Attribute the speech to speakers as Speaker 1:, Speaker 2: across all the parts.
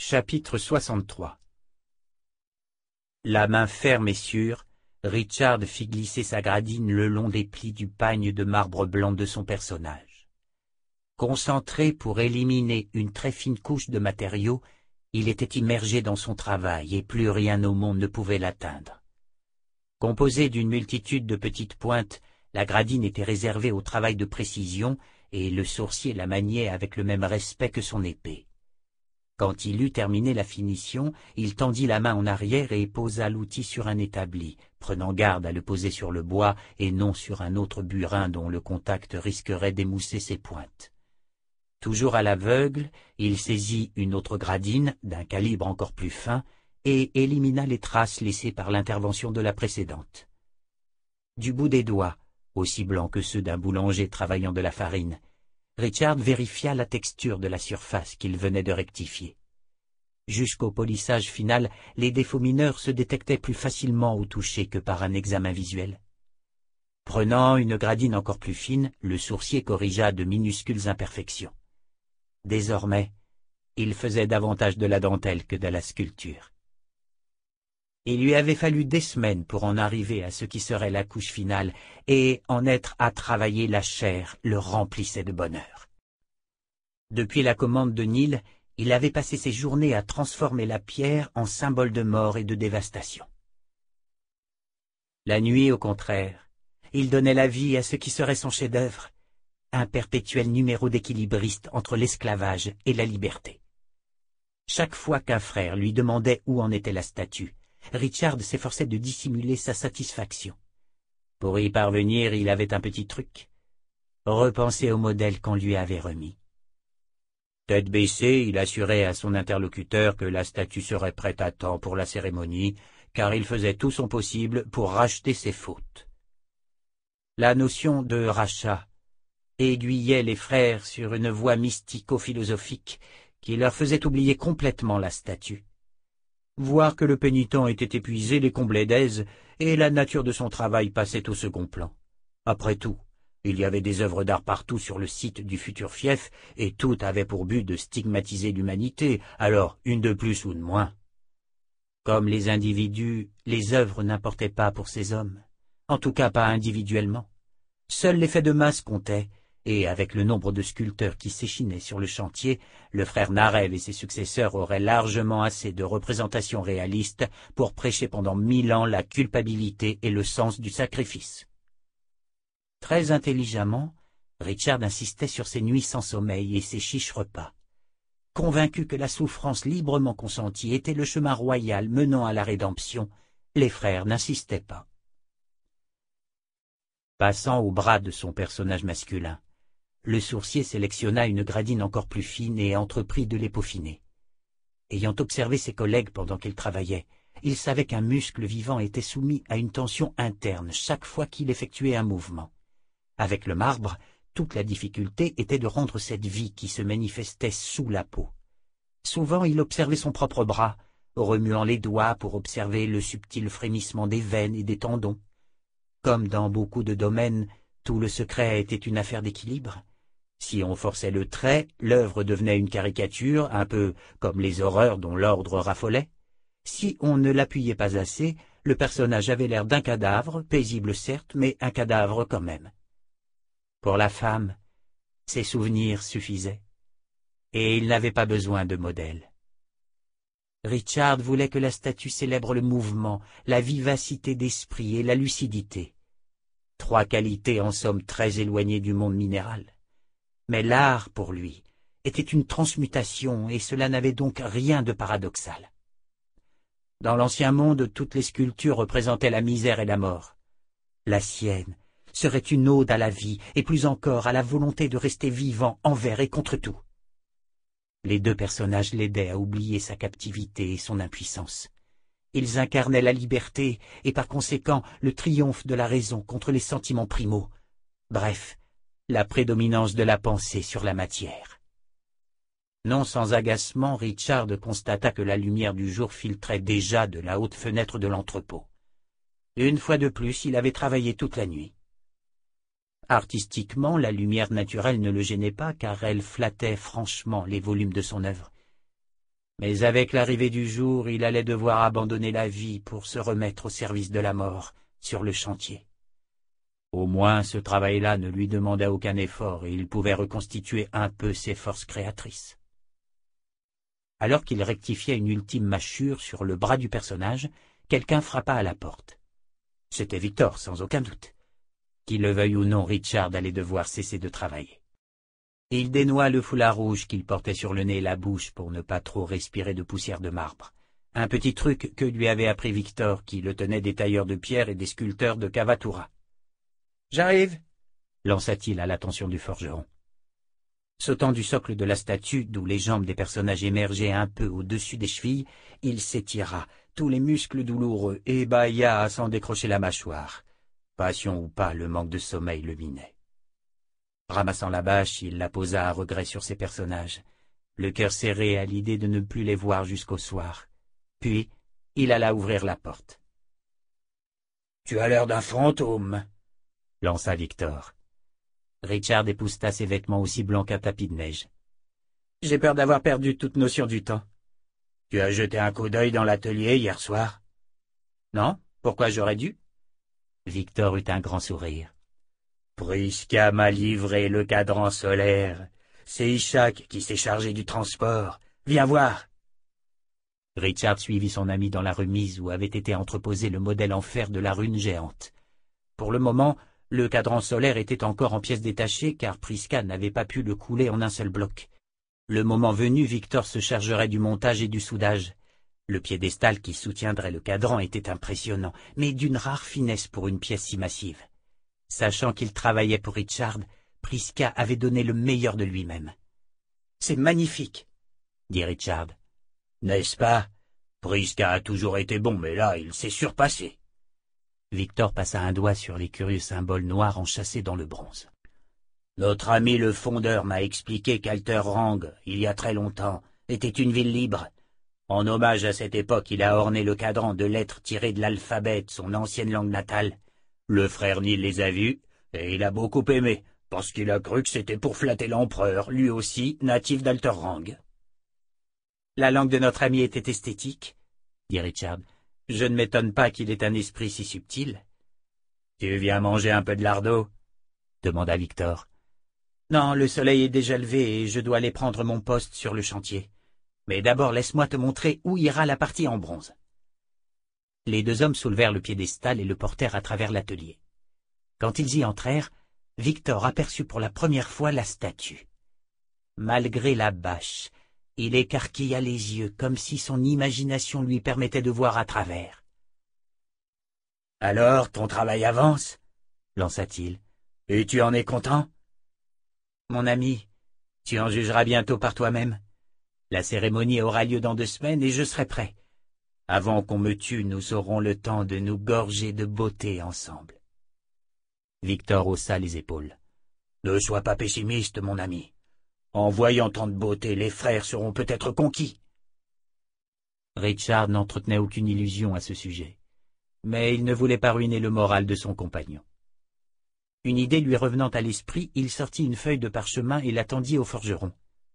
Speaker 1: Chapitre 63. La main ferme et sûre, Richard fit glisser sa gradine le long des plis du pagne de marbre blanc de son personnage. Concentré pour éliminer une très fine couche de matériaux, il était immergé dans son travail et plus rien au monde ne pouvait l'atteindre. Composée d'une multitude de petites pointes, la gradine était réservée au travail de précision et le sourcier la maniait avec le même respect que son épée. Quand il eut terminé la finition, il tendit la main en arrière et posa l'outil sur un établi, prenant garde à le poser sur le bois et non sur un autre burin dont le contact risquerait d'émousser ses pointes. Toujours à l'aveugle, il saisit une autre gradine, d'un calibre encore plus fin, et élimina les traces laissées par l'intervention de la précédente. Du bout des doigts, aussi blancs que ceux d'un boulanger travaillant de la farine, Richard vérifia la texture de la surface qu'il venait de rectifier. Jusqu'au polissage final, les défauts mineurs se détectaient plus facilement au toucher que par un examen visuel. Prenant une gradine encore plus fine, le sourcier corrigea de minuscules imperfections. Désormais, il faisait davantage de la dentelle que de la sculpture. Il lui avait fallu des semaines pour en arriver à ce qui serait la couche finale, et en être à travailler la chair le remplissait de bonheur. Depuis la commande de Neil, il avait passé ses journées à transformer la pierre en symbole de mort et de dévastation. La nuit, au contraire, il donnait la vie à ce qui serait son chef-d'œuvre, un perpétuel numéro d'équilibriste entre l'esclavage et la liberté. Chaque fois qu'un frère lui demandait où en était la statue, Richard s'efforçait de dissimuler sa satisfaction. Pour y parvenir, il avait un petit truc. Repenser au modèle qu'on lui avait remis. Tête baissée, il assurait à son interlocuteur que la statue serait prête à temps pour la cérémonie, car il faisait tout son possible pour racheter ses fautes. La notion de rachat aiguillait les frères sur une voie mystico-philosophique qui leur faisait oublier complètement la statue. Voir que le pénitent était épuisé les comblait d'aise, et la nature de son travail passait au second plan. Après tout, il y avait des œuvres d'art partout sur le site du futur fief, et toutes avaient pour but de stigmatiser l'humanité, alors une de plus ou de moins. Comme les individus, les œuvres n'importaient pas pour ces hommes, en tout cas pas individuellement. Seul l'effet de masse comptait, et avec le nombre de sculpteurs qui s'échinaient sur le chantier, le frère Narev et ses successeurs auraient largement assez de représentations réalistes pour prêcher pendant 1000 ans la culpabilité et le sens du sacrifice. Très intelligemment, Richard insistait sur ses nuits sans sommeil et ses chiches repas. Convaincu que la souffrance librement consentie était le chemin royal menant à la rédemption, les frères n'insistaient pas. Passant au bras de son personnage masculin, le sourcier sélectionna une gradine encore plus fine et entreprit de les peaufiner. Ayant observé ses collègues pendant qu'ils travaillaient, il savait qu'un muscle vivant était soumis à une tension interne chaque fois qu'il effectuait un mouvement. Avec le marbre, toute la difficulté était de rendre cette vie qui se manifestait sous la peau. Souvent il observait son propre bras, remuant les doigts pour observer le subtil frémissement des veines et des tendons. Comme dans beaucoup de domaines, tout le secret était une affaire d'équilibre. Si on forçait le trait, l'œuvre devenait une caricature, un peu comme les horreurs dont l'ordre raffolait. Si on ne l'appuyait pas assez, le personnage avait l'air d'un cadavre, paisible certes, mais un cadavre quand même. Pour la femme, ses souvenirs suffisaient, et il n'avait pas besoin de modèle. Richard voulait que la statue célèbre le mouvement, la vivacité d'esprit et la lucidité. 3 qualités en somme très éloignées du monde minéral. Mais l'art, pour lui, était une transmutation et cela n'avait donc rien de paradoxal. Dans l'ancien monde, toutes les sculptures représentaient la misère et la mort. La sienne serait une ode à la vie et plus encore à la volonté de rester vivant envers et contre tout. Les 2 personnages l'aidaient à oublier sa captivité et son impuissance. Ils incarnaient la liberté et par conséquent le triomphe de la raison contre les sentiments primaux. Bref, la prédominance de la pensée sur la matière. Non sans agacement, Richard constata que la lumière du jour filtrait déjà de la haute fenêtre de l'entrepôt. Une fois de plus, il avait travaillé toute la nuit. Artistiquement, la lumière naturelle ne le gênait pas car elle flattait franchement les volumes de son œuvre. Mais avec l'arrivée du jour, il allait devoir abandonner la vie pour se remettre au service de la mort, sur le chantier. Au moins, ce travail-là ne lui demandait aucun effort et il pouvait reconstituer un peu ses forces créatrices. Alors qu'il rectifiait une ultime mâchure sur le bras du personnage, quelqu'un frappa à la porte. C'était Victor, sans aucun doute. Qu'il le veuille ou non, Richard allait devoir cesser de travailler. Il dénoua le foulard rouge qu'il portait sur le nez et la bouche pour ne pas trop respirer de poussière de marbre. Un petit truc que lui avait appris Victor, qui le tenait des tailleurs de pierre et des sculpteurs de Cavatura. « J'arrive » lança-t-il à l'attention du forgeron. Sautant du socle de la statue, d'où les jambes des personnages émergeaient un peu au-dessus des chevilles, il s'étira, tous les muscles douloureux, et bâilla à s'en décrocher la mâchoire. Passion ou pas, le manque de sommeil le minait. Ramassant la bâche, il la posa à regret sur ses personnages, le cœur serré à l'idée de ne plus les voir jusqu'au soir. Puis, il alla ouvrir la porte. « Tu as l'air d'un fantôme » lança Victor. Richard épousseta ses vêtements aussi blancs qu'un tapis de neige. « J'ai peur d'avoir perdu toute notion du temps. »« Tu as jeté un coup d'œil dans l'atelier hier soir ?»« Non, pourquoi j'aurais dû ?» Victor eut un grand sourire. « Prisca m'a livré le cadran solaire. C'est Ishak qui s'est chargé du transport. Viens voir !» Richard suivit son ami dans la remise où avait été entreposé le modèle en fer de la rune géante. Pour le moment, le cadran solaire était encore en pièces détachées car Prisca n'avait pas pu le couler en un seul bloc. Le moment venu, Victor se chargerait du montage et du soudage. Le piédestal qui soutiendrait le cadran était impressionnant, mais d'une rare finesse pour une pièce si massive. Sachant qu'il travaillait pour Richard, Prisca avait donné le meilleur de lui-même. « C'est magnifique !» dit Richard. « N'est-ce pas? Prisca a toujours été bon, mais là, il s'est surpassé. » Victor passa un doigt sur les curieux symboles noirs enchâssés dans le bronze. « Notre ami le fondeur m'a expliqué qu'Alterrang, il y a très longtemps, était une ville libre. En hommage à cette époque, il a orné le cadran de lettres tirées de l'alphabet de son ancienne langue natale. Le frère Nil les a vues, et il a beaucoup aimé, parce qu'il a cru que c'était pour flatter l'empereur, lui aussi natif d'Alterrang. »« La langue de notre ami était esthétique, » dit Richard. « Je ne m'étonne pas qu'il ait un esprit si subtil. »« Tu viens manger un peu de lardo ?» demanda Victor. « Non, le soleil est déjà levé et je dois aller prendre mon poste sur le chantier. Mais d'abord laisse-moi te montrer où ira la partie en bronze. » Les deux hommes soulevèrent le piédestal et le portèrent à travers l'atelier. Quand ils y entrèrent, Victor aperçut pour la première fois la statue. Malgré la bâche, il écarquilla les yeux comme si son imagination lui permettait de voir à travers. « Alors, ton travail avance ?» lança-t-il. « Et tu en es content ?»« Mon ami, tu en jugeras bientôt par toi-même. La cérémonie aura lieu dans 2 semaines et je serai prêt. Avant qu'on me tue, nous aurons le temps de nous gorger de beauté ensemble. » Victor haussa les épaules. « Ne sois pas pessimiste, mon ami. En voyant tant de beauté, les frères seront peut-être conquis. » Richard n'entretenait aucune illusion à ce sujet, mais il ne voulait pas ruiner le moral de son compagnon. Une idée lui revenant à l'esprit, il sortit une feuille de parchemin et la tendit au forgeron.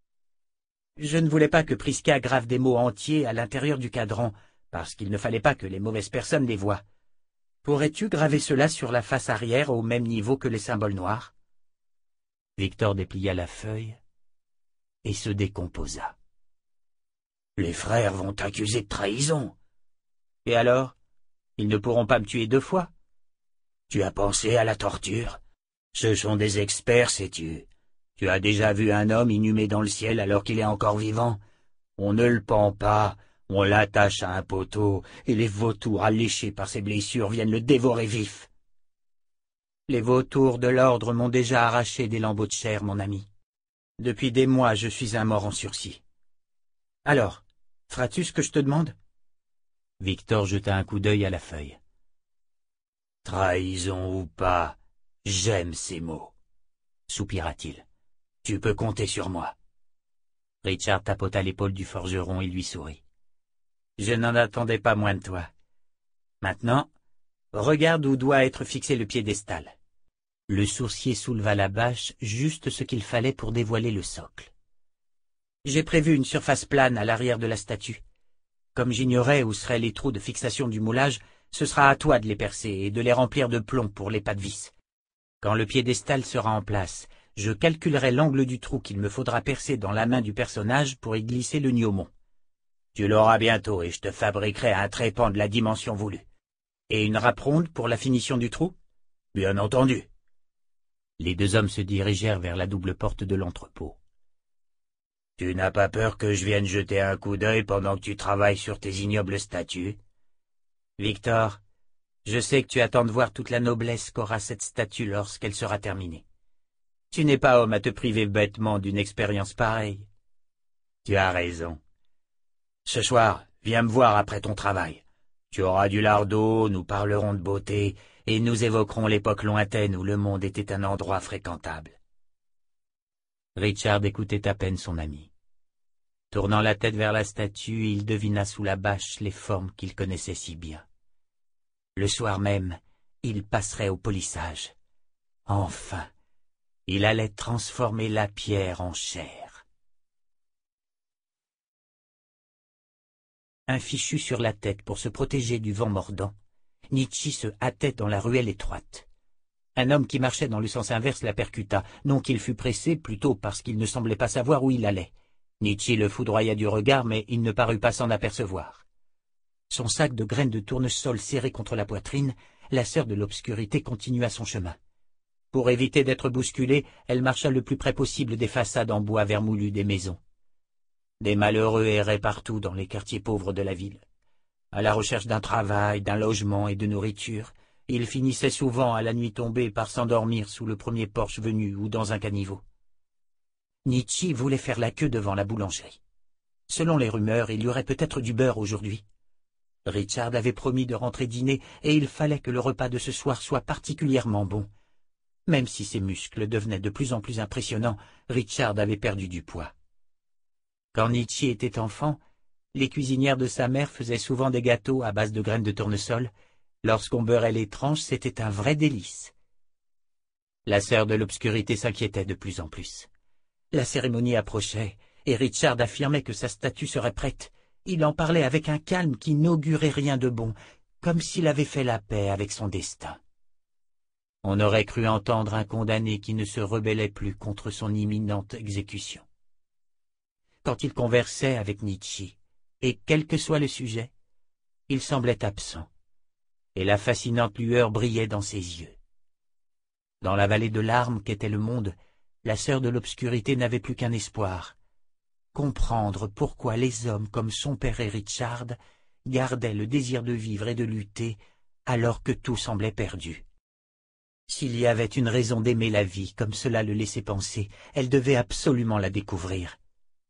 Speaker 1: « Je ne voulais pas que Prisca grave des mots entiers à l'intérieur du cadran, parce qu'il ne fallait pas que les mauvaises personnes les voient. Pourrais-tu graver cela sur la face arrière au même niveau que les symboles noirs ?» Victor déplia la feuille et se décomposa. « Les frères vont t'accuser de trahison. »« Et alors? Ils ne pourront pas me tuer 2 fois. »« Tu as pensé à la torture? Ce sont des experts, sais-tu. Tu as déjà vu un homme inhumé dans le ciel alors qu'il est encore vivant? On ne le pend pas, on l'attache à un poteau, et les vautours alléchés par ses blessures viennent le dévorer vif. »« Les vautours de l'ordre m'ont déjà arraché des lambeaux de chair, mon ami. Depuis des mois, je suis un mort en sursis. Alors, feras-tu ce que je te demande ?» Victor jeta un coup d'œil à la feuille. « Trahison ou pas, j'aime ces mots, » soupira-t-il. « Tu peux compter sur moi. » Richard tapota l'épaule du forgeron et lui sourit. « Je n'en attendais pas moins de toi. Maintenant, regarde où doit être fixé le piédestal. » Le sourcier souleva la bâche, juste ce qu'il fallait pour dévoiler le socle. J'ai prévu une surface plane à l'arrière de la statue. Comme j'ignorais où seraient les trous de fixation du moulage, ce sera à toi de les percer et de les remplir de plomb pour les pas de vis. Quand le piédestal sera en place, je calculerai l'angle du trou qu'il me faudra percer dans la main du personnage pour y glisser le gnomon. Tu l'auras bientôt et je te fabriquerai un trépan de la dimension voulue. Et une râpe ronde pour la finition du trou? Bien entendu. Les deux hommes se dirigèrent vers la double porte de l'entrepôt. Tu n'as pas peur que je vienne jeter un coup d'œil pendant que tu travailles sur tes ignobles statues? Victor, je sais que tu attends de voir toute la noblesse qu'aura cette statue lorsqu'elle sera terminée. Tu n'es pas homme à te priver bêtement d'une expérience pareille. Tu as raison. Ce soir, viens me voir après ton travail. Tu auras du lardo, nous parlerons de beauté, et nous évoquerons l'époque lointaine où le monde était un endroit fréquentable. Richard écoutait à peine son ami. Tournant la tête vers la statue, il devina sous la bâche les formes qu'il connaissait si bien. Le soir même, il passerait au polissage. Enfin, il allait transformer la pierre en chair. Un fichu sur la tête pour se protéger du vent mordant, Nietzsche se hâtait dans la ruelle étroite. Un homme qui marchait dans le sens inverse la percuta, non qu'il fût pressé, plutôt parce qu'il ne semblait pas savoir où il allait. Nietzsche le foudroya du regard, mais il ne parut pas s'en apercevoir. Son sac de graines de tournesol serré contre la poitrine, la sœur de l'obscurité continua son chemin. Pour éviter d'être bousculée, elle marcha le plus près possible des façades en bois vermoulu des maisons. Des malheureux erraient partout dans les quartiers pauvres de la ville. À la recherche d'un travail, d'un logement et de nourriture, ils finissaient souvent à la nuit tombée par s'endormir sous le premier porche venu ou dans un caniveau. Nietzsche voulait faire la queue devant la boulangerie. Selon les rumeurs, il y aurait peut-être du beurre aujourd'hui. Richard avait promis de rentrer dîner et il fallait que le repas de ce soir soit particulièrement bon. Même si ses muscles devenaient de plus en plus impressionnants, Richard avait perdu du poids. Quand Nietzsche était enfant, les cuisinières de sa mère faisaient souvent des gâteaux à base de graines de tournesol. Lorsqu'on beurrait les tranches, c'était un vrai délice. La sœur de l'obscurité s'inquiétait de plus en plus. La cérémonie approchait, et Richard affirmait que sa statue serait prête. Il en parlait avec un calme qui n'augurait rien de bon, comme s'il avait fait la paix avec son destin. On aurait cru entendre un condamné qui ne se rebellait plus contre son imminente exécution. Quand il conversait avec Nietzsche, et quel que soit le sujet, il semblait absent, et la fascinante lueur brillait dans ses yeux. Dans la vallée de larmes qu'était le monde, la sœur de l'obscurité n'avait plus qu'un espoir: comprendre pourquoi les hommes comme son père et Richard gardaient le désir de vivre et de lutter alors que tout semblait perdu. S'il y avait une raison d'aimer la vie comme cela le laissait penser, elle devait absolument la découvrir.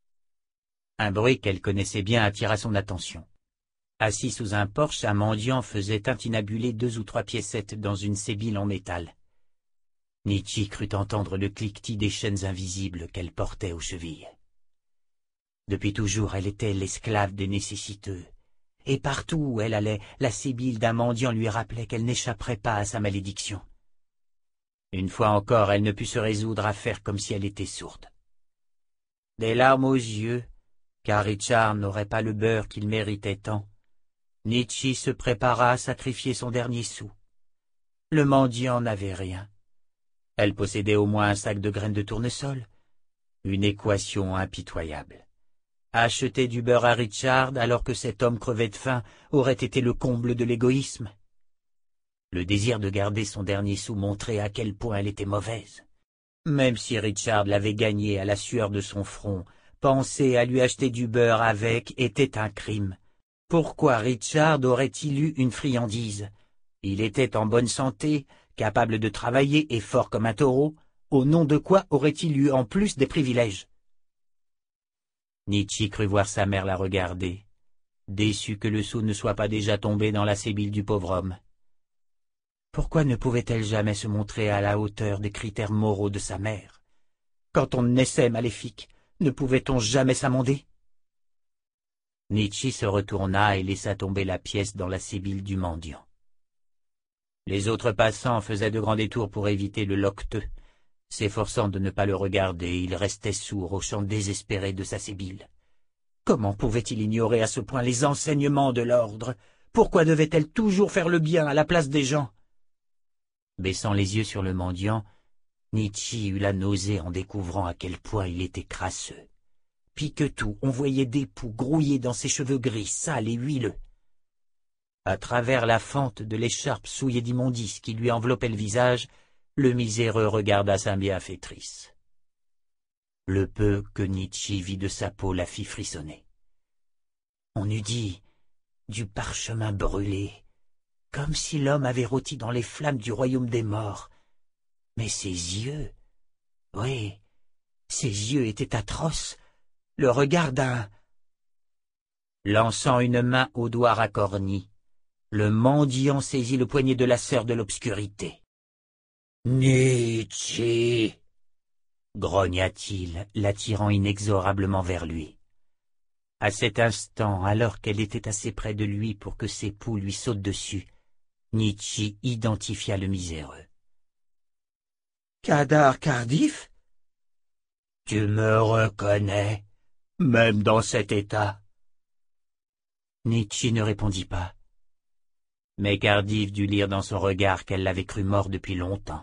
Speaker 1: Un bruit qu'elle connaissait bien attira son attention. Assis sous un porche, un mendiant faisait tintinabuler 2 ou 3 piécettes dans une sébile en métal. Nietzsche crut entendre le cliquetis des chaînes invisibles qu'elle portait aux chevilles. Depuis toujours, elle était l'esclave des nécessiteux, et partout où elle allait, la sébile d'un mendiant lui rappelait qu'elle n'échapperait pas à sa malédiction. Une fois encore, elle ne put se résoudre à faire comme si elle était sourde. Des larmes aux yeux, car Richard n'aurait pas le beurre qu'il méritait tant, Nietzsche se prépara à sacrifier son dernier sou. Le mendiant n'avait rien. Elle possédait au moins un sac de graines de tournesol. Une équation impitoyable. Acheter du beurre à Richard alors que cet homme crevait de faim aurait été le comble de l'égoïsme. Le désir de garder son dernier sou montrait à quel point elle était mauvaise. Même si Richard l'avait gagnée à la sueur de son front, penser à lui acheter du beurre avec était un crime. Pourquoi Richard aurait-il eu une friandise? Il était en bonne santé, capable de travailler et fort comme un taureau. Au nom de quoi aurait-il eu en plus des privilèges? Nietzsche crut voir sa mère la regarder, déçu que le sou ne soit pas déjà tombé dans la sébile du pauvre homme. Pourquoi ne pouvait-elle jamais se montrer à la hauteur des critères moraux de sa mère? Quand on naissait maléfique, ne pouvait-on jamais s'amender? Nietzsche se retourna et laissa tomber la pièce dans la sébile du mendiant. Les autres passants faisaient de grands détours pour éviter le loqueteux, S'efforçant de ne pas le regarder, il restait sourd au chant désespéré de sa sébile. Comment pouvait-il ignorer à ce point les enseignements de l'ordre? Pourquoi devait-elle toujours faire le bien à la place des gens? Baissant les yeux sur le mendiant, Nietzsche eut la nausée en découvrant à quel point il était crasseux. Pis que tout, on voyait des poux grouillés dans ses cheveux gris, sales et huileux. À travers la fente de l'écharpe souillée d'immondices qui lui enveloppait le visage, le miséreux regarda sa bienfaitrice. Le peu que Nietzsche vit de sa peau la fit frissonner. On eût dit du parchemin brûlé, comme si l'homme avait rôti dans les flammes du royaume des morts. Mais ses yeux, oui, ses yeux étaient atroces, le regard d'un... Lançant une main au doigt racorni, le mendiant saisit le poignet de la sœur de l'obscurité. « Nietzsche !» grogna-t-il, l'attirant inexorablement vers lui. À cet instant, alors qu'elle était assez près de lui pour que ses poux lui sautent dessus, Nietzsche identifia le miséreux. « Kadar Cardiff ? Tu me reconnais, même dans cet état ?» Nietzsche ne répondit pas. Mais Cardiff dut lire dans son regard qu'elle l'avait cru mort depuis longtemps.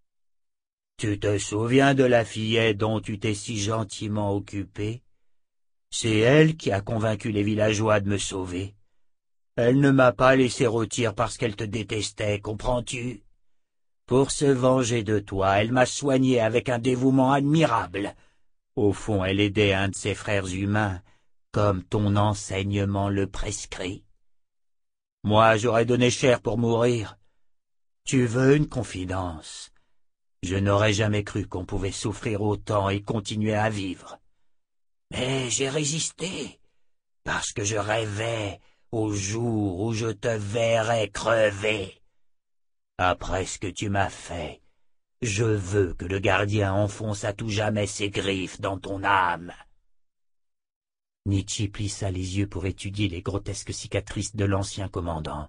Speaker 1: « Tu te souviens de la fillette dont tu t'es si gentiment occupé? C'est elle qui a convaincu les villageois de me sauver. Elle ne m'a pas laissé rôtir parce qu'elle te détestait, comprends-tu? Pour se venger de toi, elle m'a soigné avec un dévouement admirable. Au fond, elle aidait un de ses frères humains, comme ton enseignement le prescrit. Moi, j'aurais donné cher pour mourir. Tu veux une confidence? Je n'aurais jamais cru qu'on pouvait souffrir autant et continuer à vivre. Mais j'ai résisté, parce que je rêvais au jour où je te verrais crever. Après ce que tu m'as fait, je veux que le gardien enfonce à tout jamais ses griffes dans ton âme. Nietzsche plissa les yeux pour étudier les grotesques cicatrices de l'ancien commandant.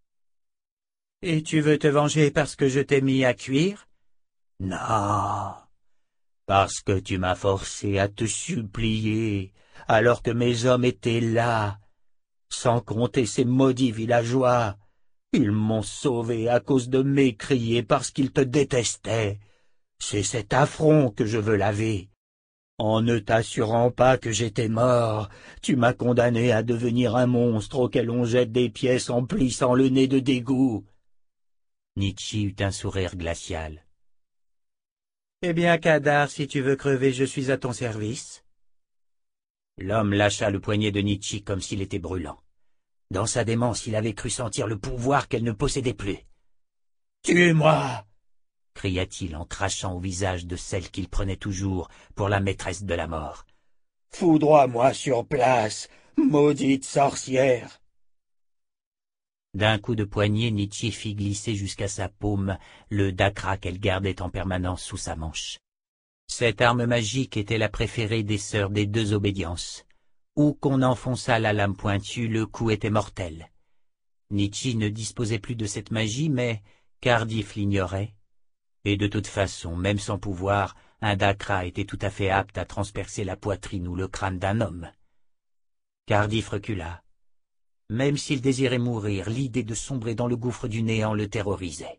Speaker 1: « Et tu veux te venger parce que je t'ai mis à cuire? »« Non, parce que tu m'as forcé à te supplier, alors que mes hommes étaient là, sans compter ces maudits villageois. Ils m'ont sauvé à cause de mes cris et parce qu'ils te détestaient. C'est cet affront que je veux laver. En ne t'assurant pas que j'étais mort, tu m'as condamné à devenir un monstre auquel on jette des pièces en plissant le nez de dégoût. » Nietzsche eut un sourire glacial. « Eh bien, Kadar, si tu veux crever, je suis à ton service. » L'homme lâcha le poignet de Nietzsche comme s'il était brûlant. Dans sa démence, il avait cru sentir le pouvoir qu'elle ne possédait plus. « Tue-moi !» cria-t-il en crachant au visage de celle qu'il prenait toujours pour la maîtresse de la mort. « Foudroie-moi sur place, maudite sorcière !» D'un coup de poignet, Nietzsche fit glisser jusqu'à sa paume le dacra qu'elle gardait en permanence sous sa manche. Cette arme magique était la préférée des sœurs des deux obédiences. Où qu'on enfonçât la lame pointue, le coup était mortel. Nietzsche ne disposait plus de cette magie, mais Cardiff l'ignorait. Et de toute façon, même sans pouvoir, un dacra était tout à fait apte à transpercer la poitrine ou le crâne d'un homme. Cardiff recula. Même s'il désirait mourir, l'idée de sombrer dans le gouffre du néant le terrorisait.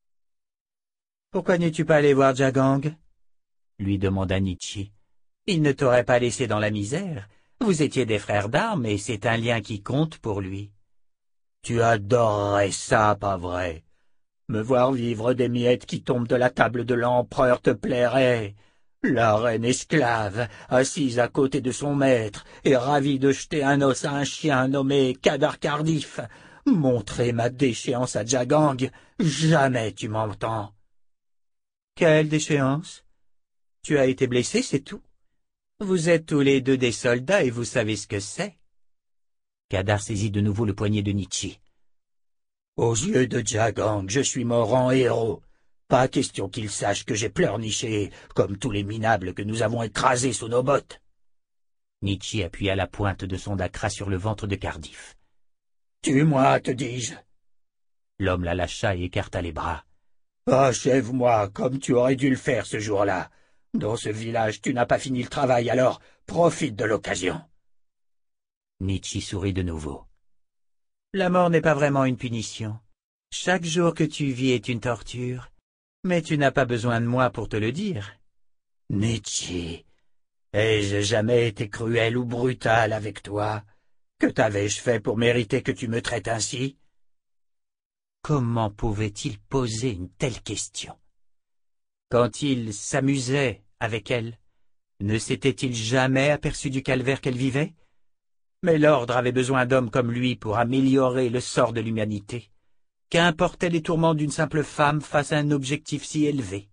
Speaker 1: « Pourquoi n'es-tu pas allé voir Jagang ?» lui demanda Nietzsche. « Il ne t'aurait pas laissé dans la misère. Vous étiez des frères d'armes et c'est un lien qui compte pour lui. »« Tu adorerais ça, pas vrai? Me voir vivre des miettes qui tombent de la table de l'empereur te plairait. La reine esclave, assise à côté de son maître, et ravie de jeter un os à un chien nommé Kadar Cardiff. Montrer ma déchéance à Jagang, jamais tu m'entends. »« Quelle déchéance? Tu as été blessé, c'est tout. Vous êtes tous les deux des soldats et vous savez ce que c'est. » Kadar saisit de nouveau le poignet de Nietzsche. « Aux yeux de Jagang, je suis mort en héros. Pas question qu'il sache que j'ai pleurniché, comme tous les minables que nous avons écrasés sous nos bottes. » Nietzsche appuya la pointe de son dacra sur le ventre de Cardiff. « Tue-moi, te dis-je. » L'homme la lâcha et écarta les bras. «
Speaker 2: Achève-moi comme tu aurais dû le faire ce jour-là. Dans ce village, tu n'as pas fini le travail, alors profite de l'occasion. »
Speaker 1: Nietzsche sourit de nouveau. La mort n'est pas vraiment une punition. Chaque jour que tu vis est une torture. Mais tu n'as pas besoin de moi pour te le dire.
Speaker 2: Nietzsche, ai-je jamais été cruel ou brutal avec toi? Que t'avais-je fait pour mériter que tu me traites ainsi?
Speaker 1: Comment pouvait-il poser une telle question? Quand il s'amusait avec elle, ne s'était-il jamais aperçu du calvaire qu'elle vivait? Mais l'ordre avait besoin d'hommes comme lui pour améliorer le sort de l'humanité. Qu'importaient les tourments d'une simple femme face à un objectif si élevé?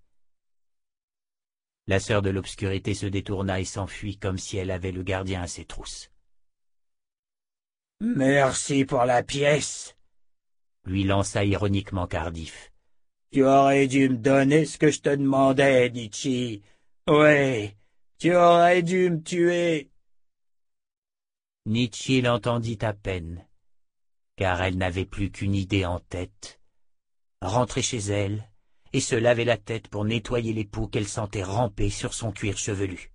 Speaker 1: La sœur de l'obscurité se détourna et s'enfuit comme si elle avait le gardien à ses trousses.
Speaker 2: « Merci pour la pièce, »
Speaker 1: lui lança ironiquement Cardif.
Speaker 2: « Tu aurais dû me donner ce que je te demandais, Nietzsche. Oui, tu aurais dû me tuer. »
Speaker 1: Nietzsche l'entendit à peine, car elle n'avait plus qu'une idée en tête. Rentrer chez elle et se laver la tête pour nettoyer les poux qu'elle sentait ramper sur son cuir chevelu.